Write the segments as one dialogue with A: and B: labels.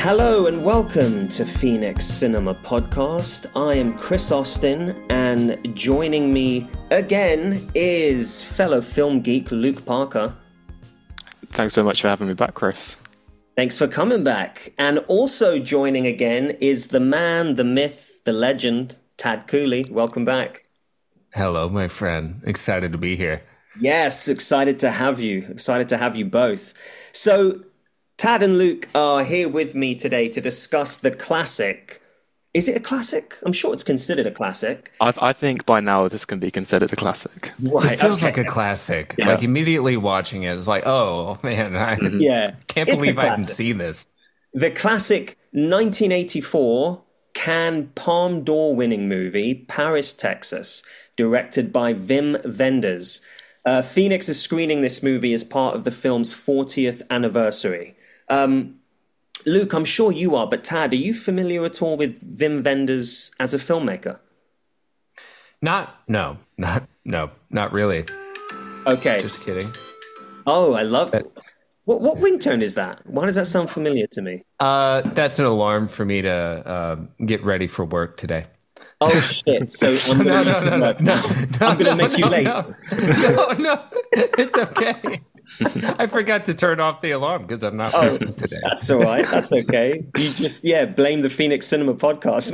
A: Hello and welcome to Phoenix Cinema Podcast. I am Chris Austin, and joining me again is fellow film geek Luke Parker.
B: Thanks so much for having me back, Chris.
A: Thanks for coming back. And also joining again is the man, the myth, the legend, Tad Cooley. Welcome back.
C: Hello, my friend. Excited to be here.
A: Yes, excited to have you. Excited to have you both. So, Tad and Luke are here with me today to discuss the classic. Is it a classic? I'm sure it's considered a classic.
B: I think by now this can be considered a classic.
A: Right,
C: it feels like a classic.
A: Yeah.
C: Like immediately watching it, it's like, oh man, I can't believe I didn't see this.
A: The classic 1984 Cannes Palme d'Or winning movie, Paris, Texas, directed by Wim Wenders. Phoenix is screening this movie as part of the film's 40th anniversary. Luke, I'm sure you are, but Tad, are you familiar at all with Wim Wenders as a filmmaker?
C: Not really.
A: Okay.
C: Just kidding.
A: Oh, I love it. What ringtone is that? Why does that sound familiar to me?
C: That's an alarm for me to get ready for work today.
A: Oh shit! So I'm gonna make you late.
C: No, it's okay. I forgot to turn off the alarm because I'm not working today.
A: That's all right. That's okay. You just blame the Phoenix Cinema Podcast,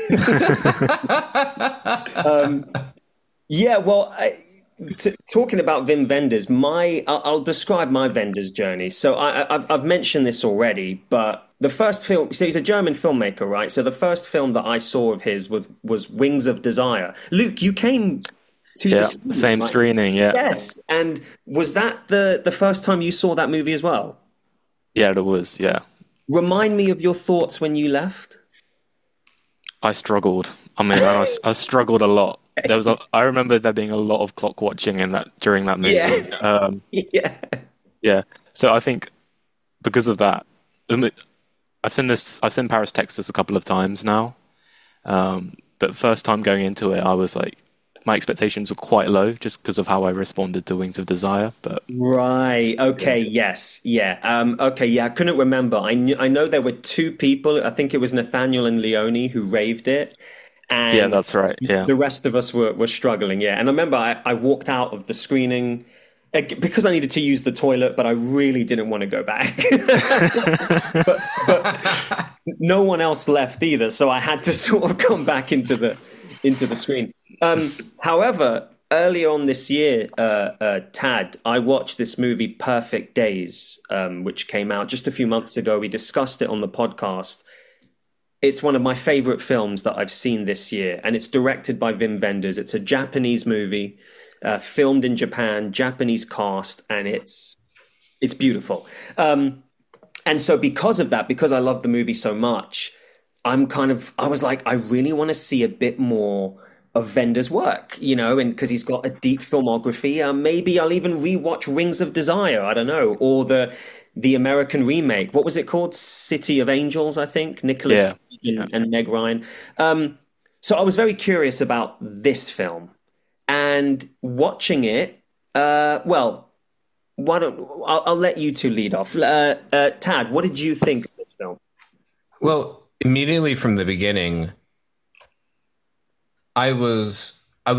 A: man. Talking about Wim Wenders, I'll describe my Wenders journey. So I've mentioned this already, but the first film, so he's a German filmmaker, right? So the first film that I saw of his was Wings of Desire. Luke, you came to the
B: same
A: right?
B: screening, yeah.
A: Yes, and was that the first time you saw that movie as well?
B: Yeah, it was, yeah.
A: Remind me of your thoughts when you left.
B: I struggled. I struggled a lot. I remember there being a lot of clock watching during that movie.
A: Yeah.
B: Yeah. So I think because of that, I've seen Paris, Texas a couple of times now. But first time going into it, I was like, my expectations were quite low just because of how I responded to Wings of Desire. But
A: right, okay, yes, yeah, okay, yeah. I couldn't remember. I know there were two people. I think it was Nathaniel and Leone who raved it. And
B: yeah, that's right. Yeah,
A: the rest of us were struggling. Yeah, and I remember I walked out of the screening because I needed to use the toilet, but I really didn't want to go back. but no one else left either, so I had to sort of come back into the screen. However, earlier on this year, Tad, I watched this movie Perfect Days, which came out just a few months ago. We discussed it on the podcast. It's one of my favorite films that I've seen this year, and it's directed by Wim Wenders. It's a Japanese movie, filmed in Japan, Japanese cast, and it's beautiful. And so because of that, because I love the movie so much, I was like, I really want to see a bit more of Wenders' work, and because he's got a deep filmography. Maybe I'll even rewatch Rings of Desire, I don't know, or the American remake. What was it called? City of Angels, I think. Nicholas Cage and Meg Ryan. So I was very curious about this film, and watching it. I'll let you two lead off. Tad, what did you think of this film?
C: Well, immediately from the beginning, I was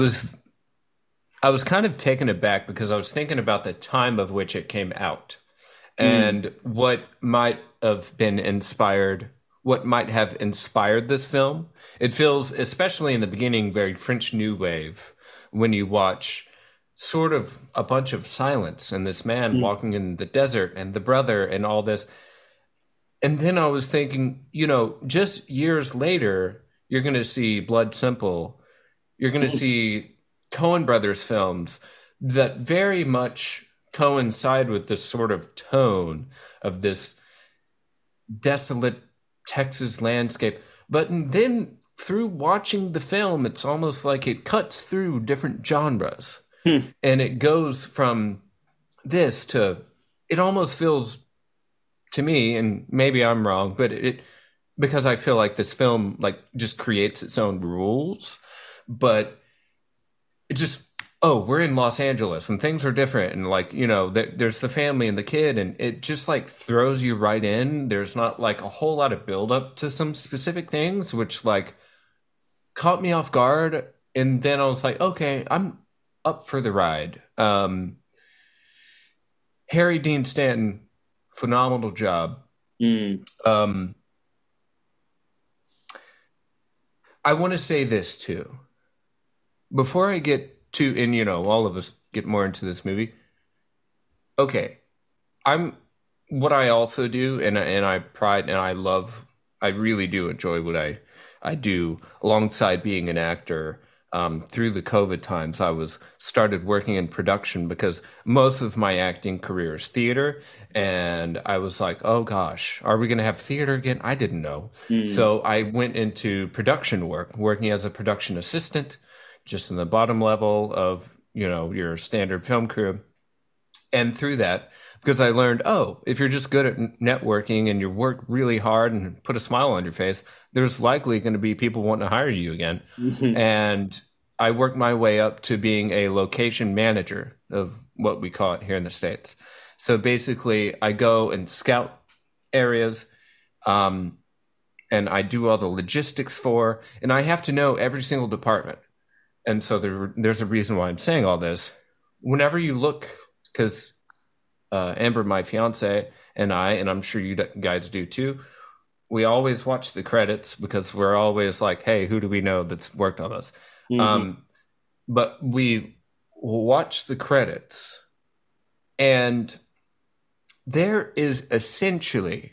C: kind of taken aback because I was thinking about the time of which it came out and what might have inspired this film. It feels, especially in the beginning, very French New Wave when you watch sort of a bunch of silence and this man walking in the desert and the brother and all this. And then I was thinking, just years later, you're going to see Blood Simple. You're going to see Coen Brothers films that very much coincide with this sort of tone of this desolate Texas landscape. But then through watching the film, it's almost like it cuts through different genres. And it goes from this to, it almost feels to me, and maybe I'm wrong, but because I feel like this film just creates its own rules, but it just oh, we're in Los Angeles and things are different. And like, you know, there's the family and the kid, and it just like throws you right in. There's not like a whole lot of build up to some specific things, which like caught me off guard. And then I was like, okay, I'm up for the ride. Harry Dean Stanton, phenomenal job. I want to say this too. Before I get to, and you know, all of us get more into this movie. Okay, what I also do, and I pride and I love, I really do enjoy what I do alongside being an actor. Through the COVID times, I started working in production because most of my acting career is theater, and I was like, oh gosh, are we going to have theater again? I didn't know. So I went into production work, working as a production assistant, just in the bottom level of, you know, your standard film crew. And through that, because I learned, oh, if you're just good at networking and you work really hard and put a smile on your face, there's likely going to be people wanting to hire you again. And I worked my way up to being a location manager of what we call it here in the States. So basically, I go and scout areas, and I do all the logistics and I have to know every single department. And so there's a reason why I'm saying all this. Whenever you look, because Amber, my fiance, and I'm sure you guys do too, we always watch the credits because we're always like, hey, who do we know that's worked on us? But we watch the credits, and there is essentially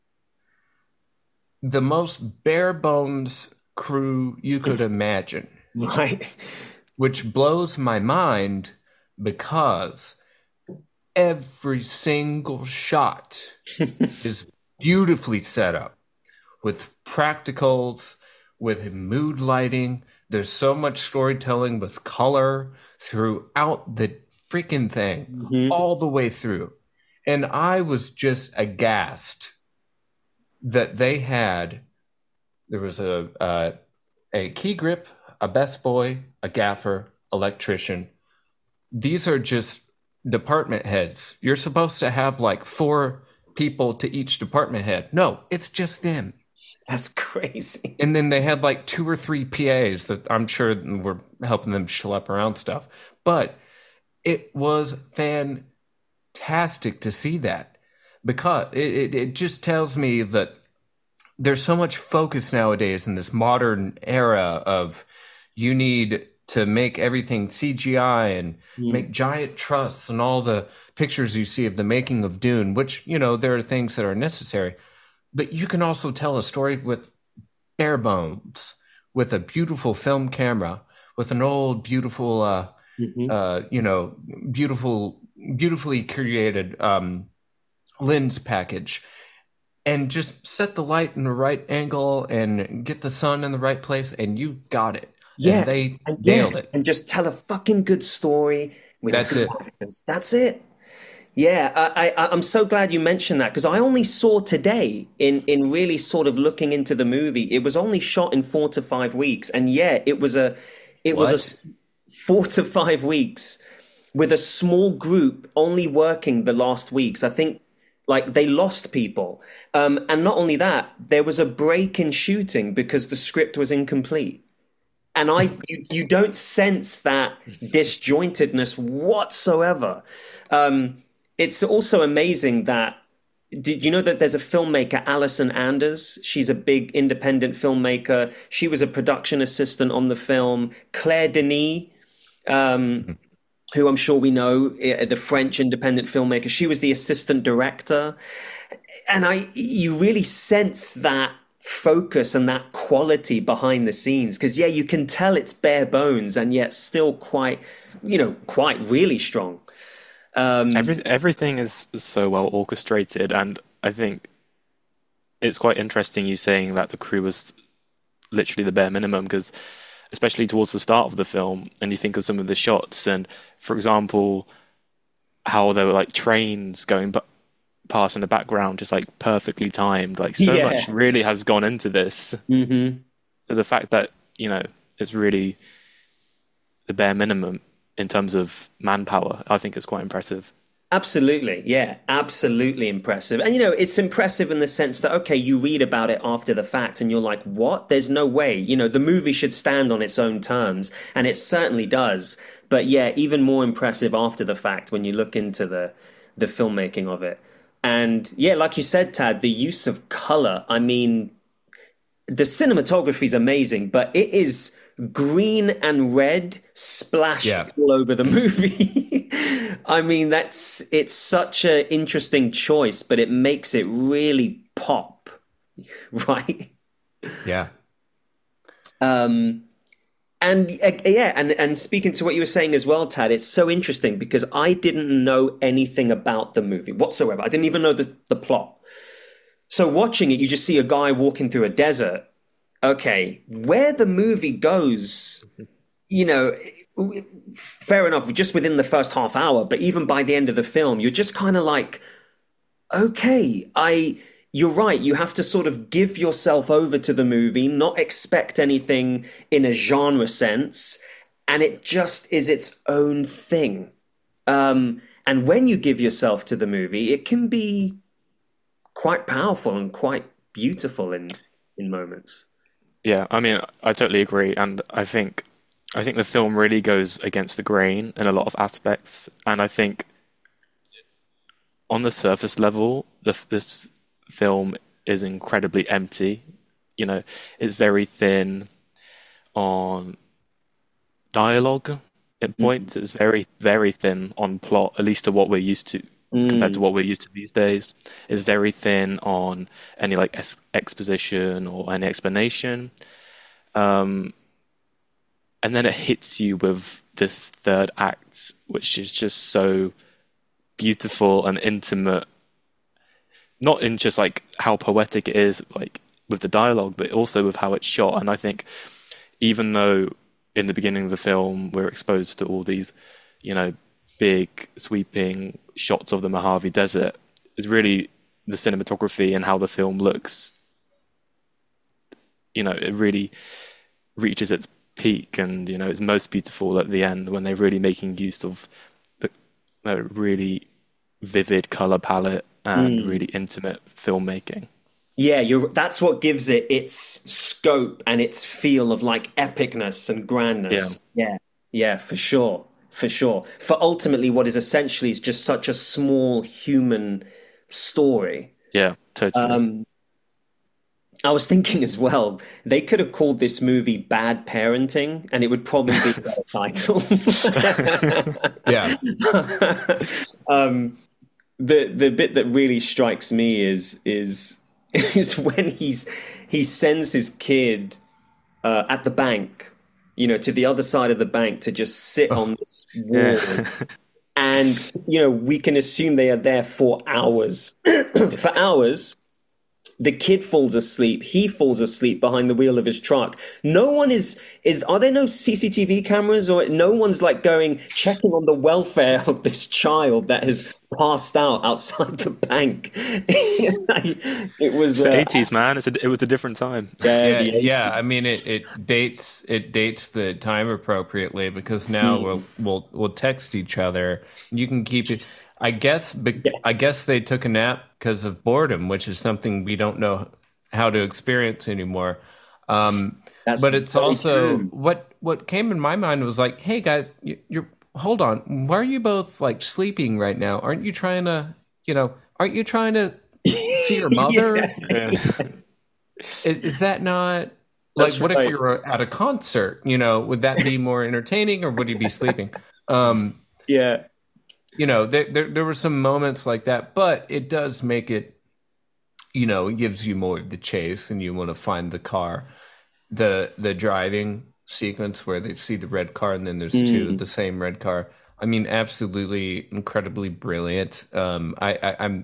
C: the most bare bones crew you could imagine.
A: Right.
C: Which blows my mind because every single shot is beautifully set up with practicals, with mood lighting. There's so much storytelling with color throughout the freaking thing, all the way through. And I was just aghast that there was a key grip, a best boy, a gaffer, electrician. These are just department heads. You're supposed to have like 4 people to each department head. No, it's just them.
A: That's crazy.
C: And then they had like 2 or 3 PAs that I'm sure were helping them schlep around stuff. But it was fantastic to see that, because it just tells me that there's so much focus nowadays in this modern era of you need to make everything CGI and make giant trusts and all the pictures you see of the making of Dune, which, you know, there are things that are necessary. But you can also tell a story with bare bones, with a beautiful film camera, with an old, beautiful, beautifully created lens package, and just set the light in the right angle and get the sun in the right place, and you got it.
A: Yeah,
C: and they nailed it.
A: And just tell a fucking good story with good actors. That's it. Yeah, I'm so glad you mentioned that, because I only saw today in really sort of looking into the movie. It was only shot in 4 to 5 weeks, and yeah, it was a 4 to 5 weeks with a small group only working the last weeks. I think like they lost people, and not only that, there was a break in shooting because the script was incomplete. And you don't sense that disjointedness whatsoever. It's also amazing that, did you know that there's a filmmaker, Alison Anders? She's a big independent filmmaker. She was a production assistant on the film. Claire Denis, who I'm sure we know, the French independent filmmaker, she was the assistant director. And you really sense that focus and that quality behind the scenes, because yeah, you can tell it's bare bones and yet still quite really strong.
B: Everything is so well orchestrated, and I think it's quite interesting you saying that the crew was literally the bare minimum, because especially towards the start of the film, and you think of some of the shots, and for example, how there were like trains going past in the background, just like perfectly timed. Like so much really has gone into this. So the fact that, you know, it's really the bare minimum in terms of manpower. I think it's quite impressive.
A: Absolutely. Yeah, absolutely impressive. And, it's impressive in the sense that, okay, you read about it after the fact and you're like, what? There's no way. The movie should stand on its own terms. And it certainly does. But yeah, even more impressive after the fact when you look into the filmmaking of it. And yeah, like you said, Tad, the use of color. I mean, the cinematography is amazing, but it is green and red splashed all over the movie. I mean, it's such an interesting choice, but it makes it really pop, right?
C: Yeah.
A: And speaking to what you were saying as well, Tad, it's so interesting because I didn't know anything about the movie whatsoever. I didn't even know the plot. So watching it, you just see a guy walking through a desert. Okay, where the movie goes, fair enough, just within the first half hour, but even by the end of the film, you're just kind of like, okay, you're right. You have to sort of give yourself over to the movie, not expect anything in a genre sense, and it just is its own thing. And when you give yourself to the movie, it can be quite powerful and quite beautiful in moments.
B: Yeah, I mean, I totally agree, and I think the film really goes against the grain in a lot of aspects, and I think on the surface level, this film is incredibly empty. It's very thin on dialogue at points. It's very, very thin on plot, at least to what we're used to, compared to what we're used to these days. It's very thin on any exposition or any explanation. And then it hits you with this third act, which is just so beautiful and intimate. Not in just how poetic it is, with the dialogue, but also with how it's shot. And I think even though in the beginning of the film we're exposed to all these, big sweeping shots of the Mojave Desert, is really the cinematography and how the film looks. It really reaches its peak, and it's most beautiful at the end when they're really making use of the really vivid color palette and really intimate filmmaking.
A: Yeah, that's what gives it its scope and its feel of epicness and grandness. Yeah, for sure. For ultimately what is essentially just such a small human story.
B: Yeah, totally.
A: I was thinking as well, they could have called this movie Bad Parenting, and it would probably be a better title.
C: Yeah.
A: The bit that really strikes me is when he sends his kid at the bank, to the other side of the bank to just sit on this wall. Yeah. And, we can assume they are there for hours. For hours. The kid falls asleep. He falls asleep behind the wheel of his truck. No one are there no CCTV cameras, or no one's checking on the welfare of this child that has passed out outside the bank? It was
B: the 80s, man. It was a different time.
C: Yeah. I mean, it dates the time appropriately, because now we'll text each other. You can keep it. I guess they took a nap because of boredom, which is something we don't know how to experience anymore. But it's also true. What came in my mind was hey guys, you're hold on, why are you both sleeping right now? Aren't you trying to see your mother? Is that not what right. If you were at a concert? Would that be more entertaining, or would you be sleeping?
A: Yeah.
C: There were some moments like that, but it does make it, it gives you more of the chase, and you want to find the car. The driving sequence where they see the red car, and then there's two, the same red car. I mean, absolutely incredibly brilliant. I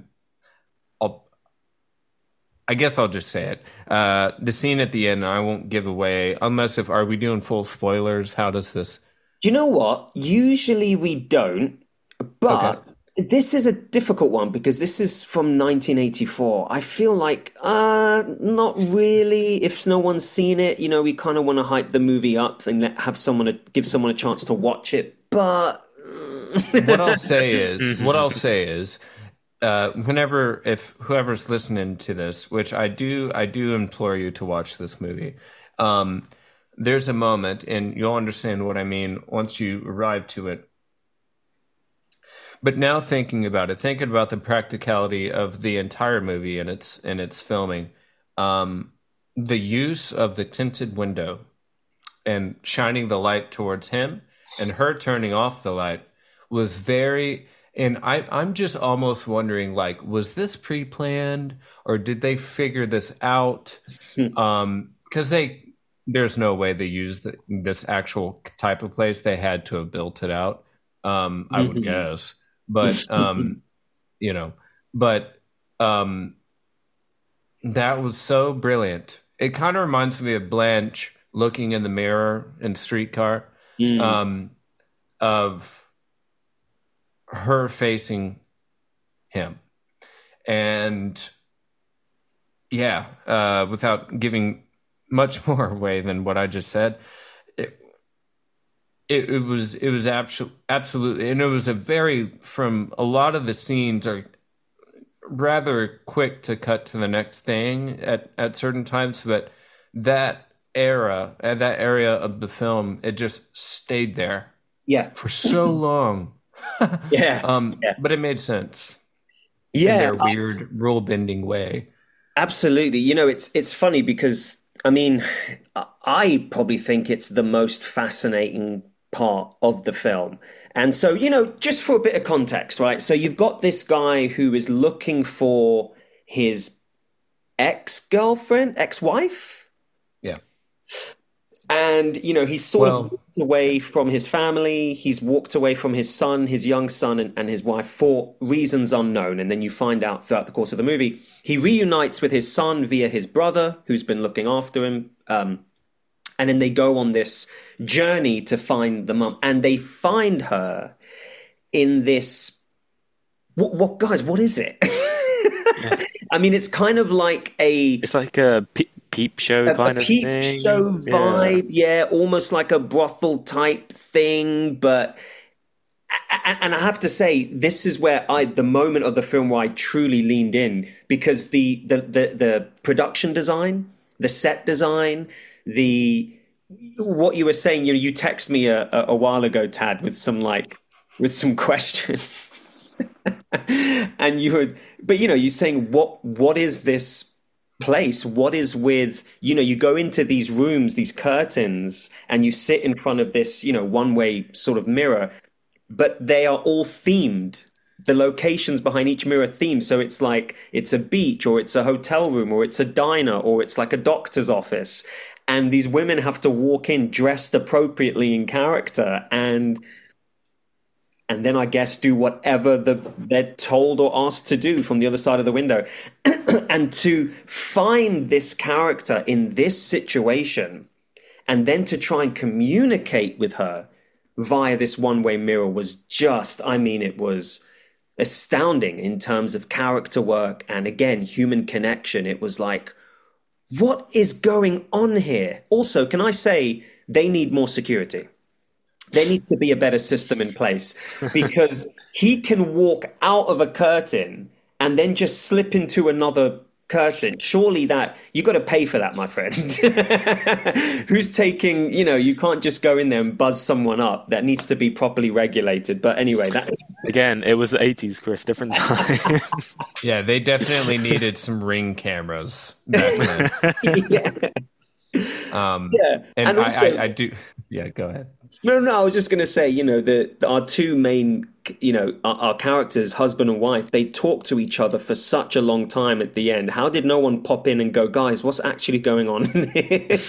C: guess I'll just say it. The scene at the end, I won't give away, are we doing full spoilers? How does this?
A: Do you know what? Usually we don't. But this is a difficult one because this is from 1984. I feel not really. If no one's seen it, we kind of want to hype the movie up and give someone a chance to watch it but
C: What I'll say is, whenever if whoever's listening to this, which I do implore you to watch this movie. There's a moment, and you'll understand what I mean once you arrive to it. But now thinking about it, thinking about the practicality of the entire movie and its filming, the use of the tinted window and shining the light towards him and her turning off the light was very. And I'm just almost wondering, like, was this pre-planned or did they figure this out? Because there's no way they used this actual type of place. They had to have built it out. I would guess. But you know, but that was so brilliant. It kind of reminds me of Blanche looking in the mirror in Streetcar, of her facing him. And yeah, without giving much more away than what I just said, it was absolutely, and it was from a lot of the scenes are rather quick to cut to the next thing at certain times, but that area of the film, it just stayed there for so long. But it made sense in their weird rule bending way.
A: Absolutely. It's funny because I mean, I probably think it's the most fascinating part of the film. And so, just for a bit of context, right? So you've got this guy who is looking for his ex-wife.
C: Yeah.
A: And, he's sort of walked away from his family. He's walked away from his son, his young son, and his wife for reasons unknown. And then you find out throughout the course of the movie, he reunites with his son via his brother, who's been looking after him. And then they go on this journey to find the mum. And they find her in this... What guys, what is it? I mean, it's kind of like
B: It's like a peep show kind of thing.
A: A peep show vibe, almost like a brothel type thing. But... And I have to say, this is where the moment of the film where I truly leaned in, because the production design, the set design, what you were saying, you text me a while ago, Tad, with some questions, and you're saying what is this place? What is with you go into these rooms, these curtains, and you sit in front of this one-way sort of mirror, but they are all themed. The locations behind each mirror theme. So it's like it's a beach, or it's a hotel room, or it's a diner, or it's like a doctor's office. And these women have to walk in dressed appropriately in character, and then I guess do whatever they're told or asked to do from the other side of the window. And to find this character in this situation, and then to try and communicate with her via this one-way mirror was just, it was astounding in terms of character work and, again, human connection. It was like, what is going on here? Also, can I say they need more security? There needs to be a better system in place, because he can walk out of a curtain and then just slip into another curtain. Surely that you got to pay for that, my friend. Who's taking, you can't just go in there and buzz someone up. That needs to be properly regulated. But anyway, that's
B: again, it was the 80s, Chris, different time.
C: Yeah, they definitely needed some Ring cameras back then. And also, I do. Yeah, go ahead.
A: No, I was just going to say, our two main, our characters, husband and wife, they talk to each other for such a long time at the end. How did no one pop in and go, guys, what's actually going on here?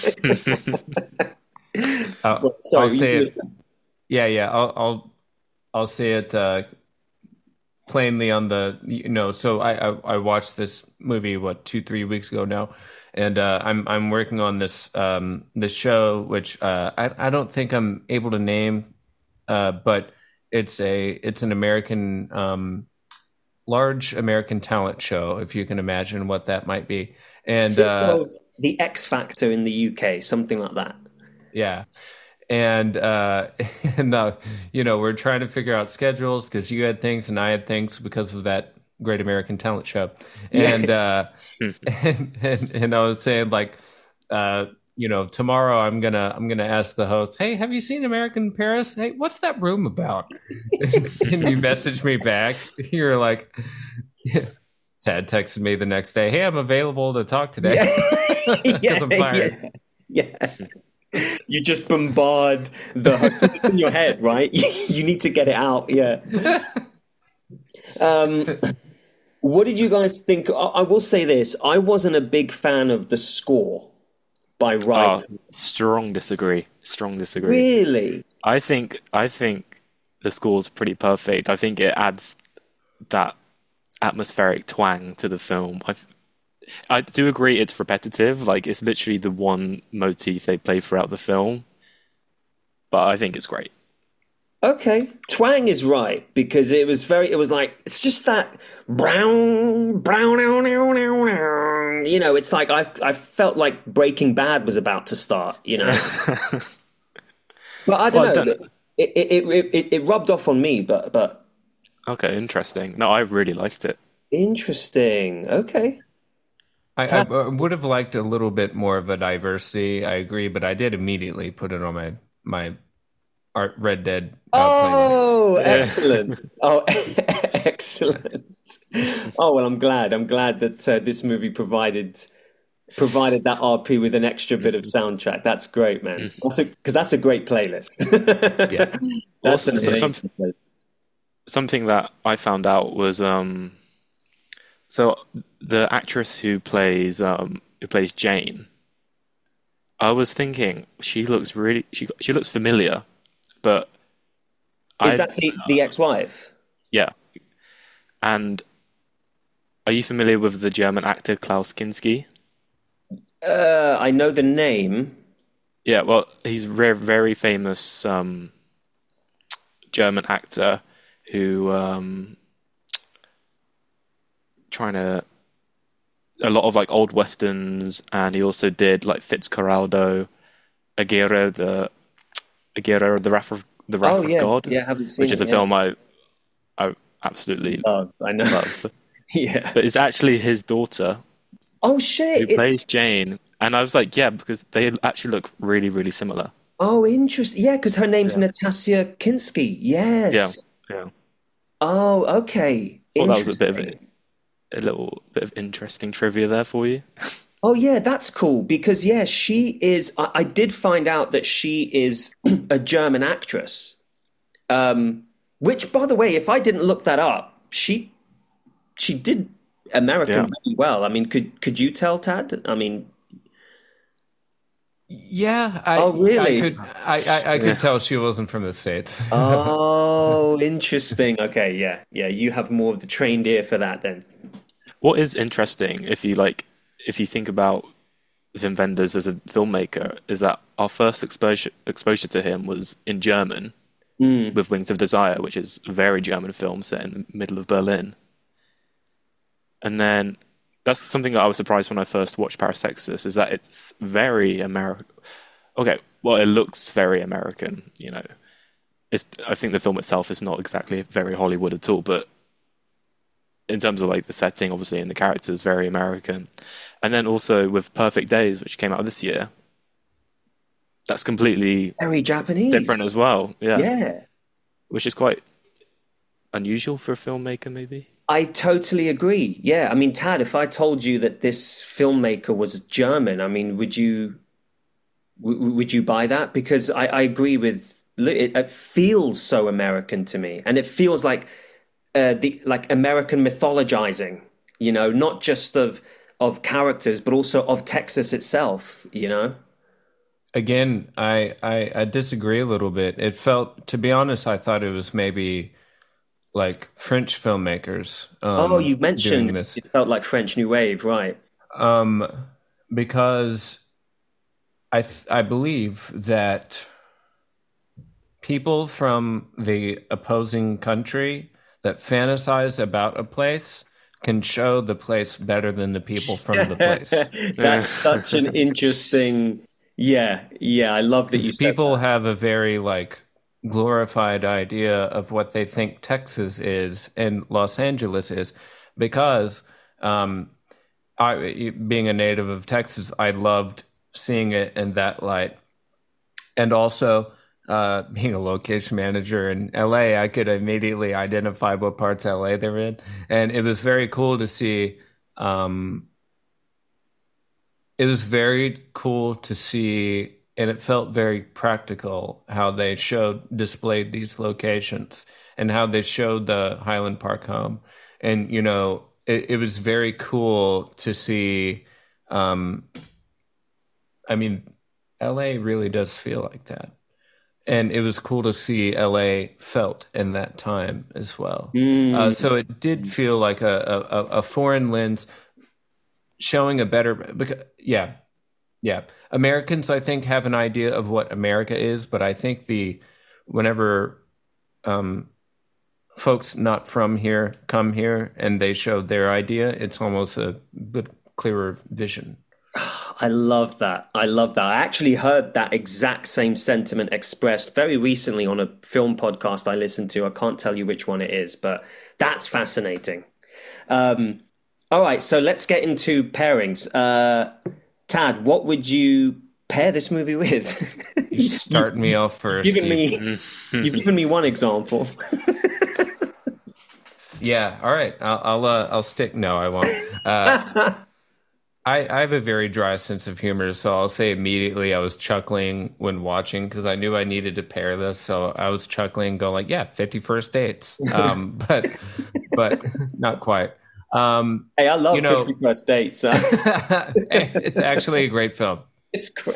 C: I'll say it. Yeah. I'll say it plainly on the, so I watched this movie, 2-3 weeks ago now. And I'm working on this show, which I don't think I'm able to name, but it's an American large American talent show, if you can imagine what that might be. And
A: the X Factor in the UK, something like that.
C: Yeah, and and we're trying to figure out schedules because you had things and I had things because of that Great American Talent Show, and and I was saying like, tomorrow I'm gonna ask the host, hey, have you seen American in Paris? Hey, what's that room about? And you messaged me back. You're like, Tad texted me the next day, hey, I'm available to talk today because I'm fired.
A: Yeah. You just bombard it's in your head, right? You need to get it out. Yeah. What did you guys think? I will say this: I wasn't a big fan of the score by Ryan.
B: Strong disagree. Strong disagree.
A: Really?
B: I think the score's pretty perfect. I think it adds that atmospheric twang to the film. I do agree it's repetitive. Like, it's literally the one motif they play throughout the film, but I think it's great.
A: Okay, twang is right, because it was like, it's just that brown, it's like I felt like Breaking Bad was about to start, But I don't know. It rubbed off on me, but
B: Okay, interesting. No, I really liked it.
A: interesting. Okay.
C: I would have liked a little bit more of a diversity. I agree, but I did immediately put it on my Red Dead playlist.
A: Oh, excellent. Oh, excellent. Oh, well, I'm glad. I'm glad that this movie provided that RP with an extra bit of soundtrack. That's great, man. Because that's a great playlist.
C: Yeah.
A: That's an
B: Also,
A: amazing playlist.
B: something that I found out was so the actress who plays Jane, I was thinking she looks familiar, but
A: Is that the ex-wife?
B: yeah. And are you familiar with the German actor Klaus Kinski?
A: I know the name.
B: Yeah, well, he's a very, very famous German actor who trying to a lot of like old westerns, and he also did like Fitzcarraldo, Aguero, the Wrath of God,
A: Yeah, I haven't seen
B: which is
A: it,
B: a film I absolutely
A: love. I know.
B: love.
A: Yeah.
B: But it's actually his daughter
A: Oh
B: who
A: shit!
B: plays Jane, and I was like, yeah, because they actually look really, really similar.
A: Interesting. Yeah, because her name's Natasha Kinski.
B: Yeah,
A: Yes.
B: yeah.
A: Oh, okay.
B: Thought that was
A: Interesting.
B: a little bit of interesting trivia there for you.
A: Oh, yeah, that's cool because she is. I did find out that she is a German actress. Which, by the way, if I didn't look that up, she did American
B: Yeah.
A: really well. I mean, could you tell, Tad? I mean,
C: Yeah,
A: oh, really?
C: I could tell she wasn't from the States.
A: Oh, interesting. Okay, yeah. You have more of the trained ear for that then.
B: What is interesting, if you think about Wim Wenders as a filmmaker, is that our first exposure to him was in German with Wings of Desire, which is a very German film set in the middle of Berlin. And then that's something that I was surprised when I first watched Paris, Texas, is that it's very American. Okay, well, it looks very American, I think the film itself is not exactly very Hollywood at all, but in terms of like the setting, obviously, and the characters, very American. And then also with Perfect Days, which came out this year, that's completely
A: Very Japanese.
B: different as well. Yeah,
A: Yeah.
B: which is quite unusual for a filmmaker, maybe.
A: I totally agree. Yeah, I mean, Tad, if I told you that this filmmaker was German, I mean, would you buy that? Because I agree with it feels so American to me, and it feels like the like American mythologizing. Not just of characters, but also of Texas itself.
C: Again, I disagree a little bit. It felt, to be honest, I thought it was maybe like French filmmakers.
A: Oh, you
C: doing
A: mentioned
C: this.
A: it felt like French New Wave, right?
C: Because I believe that people from the opposing country that fantasize about a place can show the place better than the people from the place.
A: That's such an interesting. Yeah. I love that you
C: Because
A: said
C: people
A: that.
C: have a very like glorified idea of what they think Texas is and Los Angeles is, because um, being a native of Texas, I loved seeing it in that light. And also, being a location manager in LA, I could immediately identify what parts of LA they're in. And it was very cool to see. Um, it was very cool to see, and it felt very practical how they displayed these locations and how they showed the Highland Park home. And, it was very cool to see. Um, I mean, LA really does feel like that. And it was cool to see LA felt in that time as well.
A: Mm.
C: So it did feel like a foreign lens showing a better, because, yeah, yeah. Americans, I think, have an idea of what America is, but I think whenever um, folks not from here come here and they show their idea, it's almost a bit clearer vision.
A: I love that. I love that. I actually heard that exact same sentiment expressed very recently on a film podcast I listened to. I can't tell you which one it is, but that's fascinating. Um, all right, so let's get into pairings. Tad, what would you pair this movie with?
C: You start me off first,
A: given
C: Steve.
A: me, you've given me one example.
C: Yeah, all right. I'll stick. No, I won't. I have a very dry sense of humor, so I'll say immediately I was chuckling when watching because I knew I needed to pair this. So I was chuckling, going like, "Yeah, 51st Dates," but not quite.
A: Hey, I love 51st Dates.
C: It's actually a great film.
A: It's great.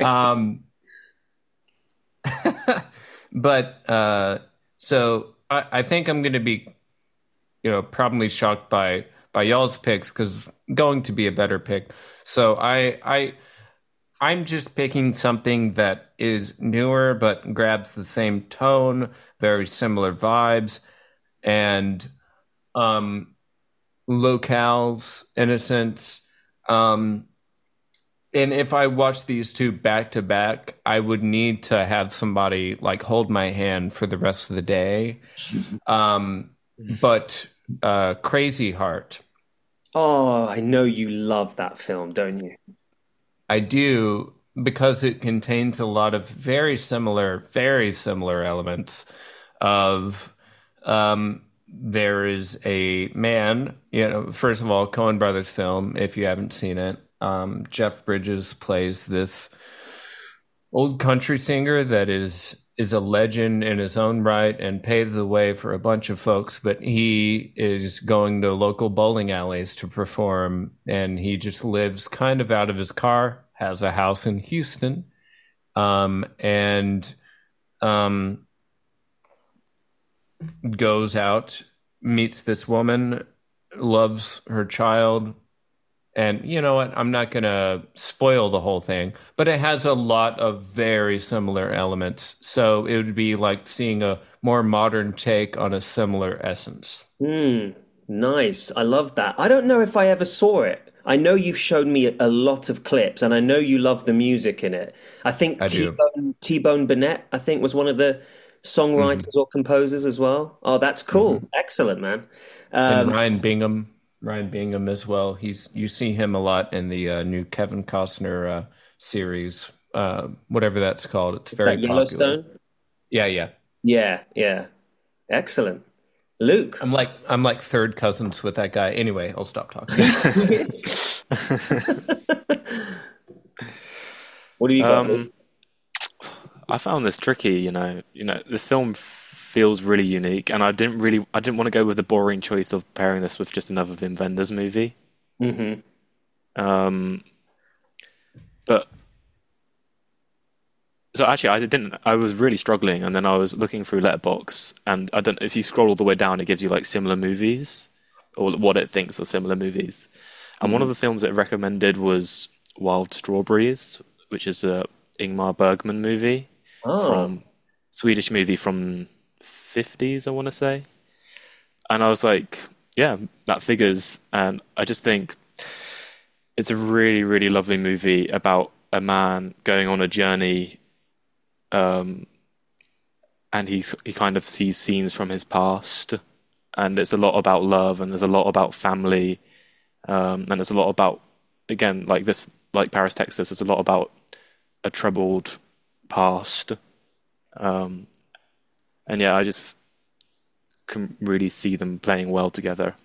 C: But so I think I'm going to be, probably shocked by y'all's picks because going to be a better pick. So I'm just picking something that is newer but grabs the same tone, very similar vibes, and locales in a sense. And if I watch these two back to back, I would need to have somebody like hold my hand for the rest of the day. But Crazy Heart.
A: Oh, I know you love that film, don't you?
C: I do, because it contains a lot of very similar elements of there is a man, first of all, Coen Brothers film, if you haven't seen it. Jeff Bridges plays this old country singer that is a legend in his own right and paves the way for a bunch of folks, but he is going to local bowling alleys to perform, and he just lives kind of out of his car, has a house in Houston, and goes out, meets this woman, loves her child. And you know what? I'm not going to spoil the whole thing, but it has a lot of very similar elements. So it would be like seeing a more modern take on a similar essence.
A: Nice. I love that. I don't know if I ever saw it. I know you've shown me a lot of clips, and I know you love the music in it. I think
C: I do.
A: T-Bone Burnett, I think, was one of the songwriters or composers as well. Oh, that's cool. Excellent, man.
C: And Ryan Bingham as well. You see him a lot in the new Kevin Costner series, whatever that's called. It's very popular.
A: Yellowstone?
C: Yeah.
A: Yeah. Excellent. Luke.
C: I'm like third cousins with that guy. Anyway, I'll stop talking.
A: What do you got, Luke?
B: I found this tricky, this film feels really unique, and I didn't want to go with the boring choice of pairing this with just another Wim Wenders movie. But so actually, I was really struggling, and then I was looking through Letterboxd, and I don't. If you scroll all the way down, it gives you like similar movies, or what it thinks are similar movies. And one of the films it recommended was Wild Strawberries, which is a Ingmar Bergman movie from Swedish movie from 50s, I want to say. And I was like, yeah, that figures. And I just think it's a really, really lovely movie about a man going on a journey, and he kind of sees scenes from his past, and it's a lot about love, and there's a lot about family, and there's a lot about, again, like Paris, Texas, there's a lot about a troubled past, and yeah, I just can really see them playing well together.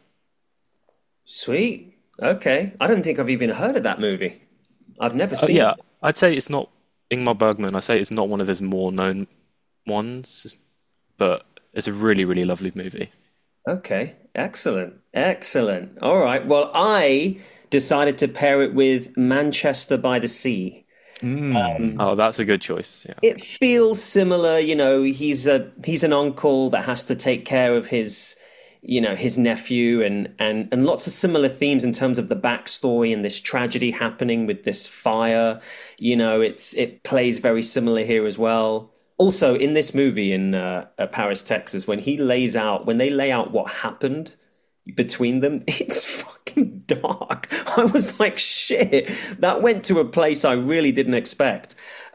A: Sweet. Okay. I don't think I've even heard of that movie. I've never seen
B: Yeah,
A: it.
B: I'd say it's not Ingmar Bergman. I say it's not one of his more known ones, but it's a really, really lovely movie.
A: Okay. Excellent. Excellent. All right. Well, I decided to pair it with Manchester by the Sea.
B: Oh, that's a good choice. Yeah.
A: It feels similar, he's an uncle that has to take care of his his nephew, and lots of similar themes in terms of the backstory and this tragedy happening with this fire. It plays very similar here as well. Also, in this movie in Paris, Texas, when they lay out what happened between them, it's fucking dark. I was like, shit, that went to a place I really didn't expect.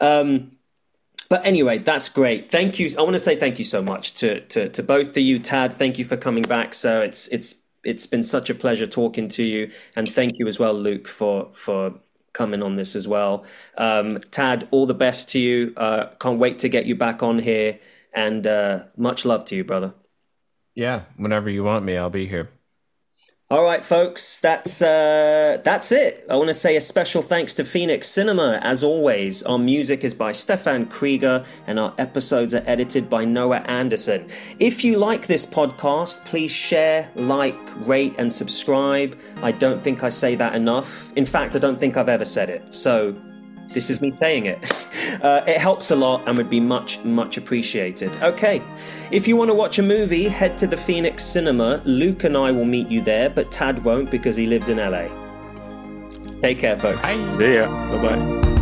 A: But anyway, that's great. Thank you. I want to say thank you so much to both of you. Tad, thank you for coming back. So it's been such a pleasure talking to you, and thank you as well, Luke, for coming on this as well. Tad, all the best to you. Can't wait to get you back on here, and much love to you, brother.
C: Yeah, whenever you want me, I'll be here.
A: All right, folks, that's it. I want to say a special thanks to Phoenix Cinema. As always, our music is by Stefan Krieger, and our episodes are edited by Noah Anderson. If you like this podcast, please share, like, rate, and subscribe. I don't think I say that enough. In fact, I don't think I've ever said it. So this is me saying it. It helps a lot and would be much, much appreciated. Okay, if you want to watch a movie, head to the Phoenix Cinema. Luke and I will meet you there, but Tad won't because he lives in LA. Take care, folks.
B: See ya. Bye-bye.